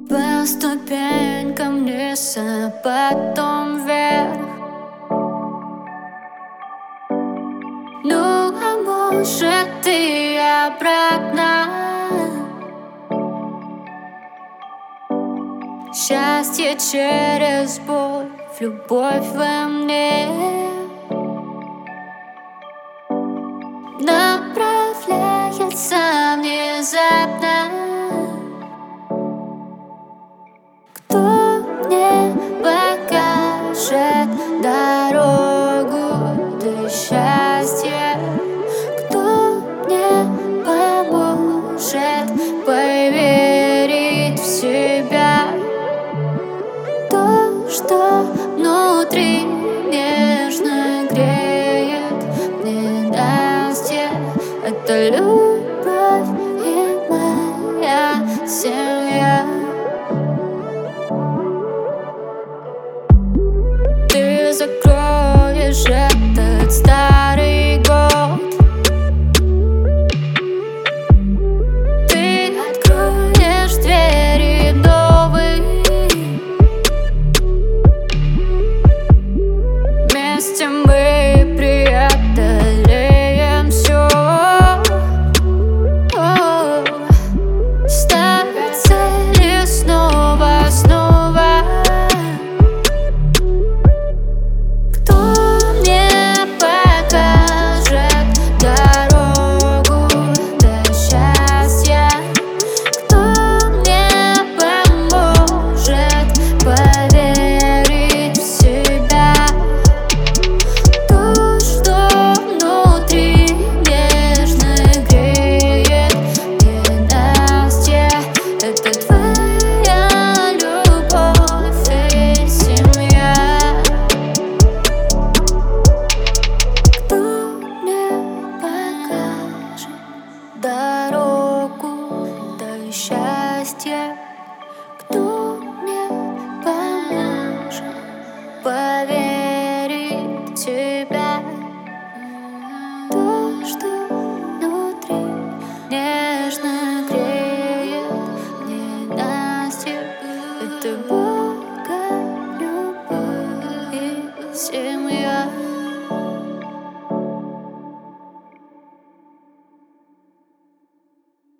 По ступенькам вниз, а потом вверх. Ну, а может и обратно. Счастье через боль, любовь во мне направляется внезапно. Кто мне покажет дорогу до счастья? Кто мне поможет поверить в себя? То, что внутри нежно греет ненастье, это любовь и моя семья. Ты закроешь этот старый год, ты откроешь двери новые. Вместе мы преодолеем все. Ставить цели снова, снова. Кто мне покажет дорогу до счастья? Кто мне поможет поверить в себя? То, что внутри нежно греет ненастье, это твоя любовь и семья. Кто мне покажет дорогу до счастья? Кто мне поможет поверить в тебя? То, что внутри нежно греет ненастье, это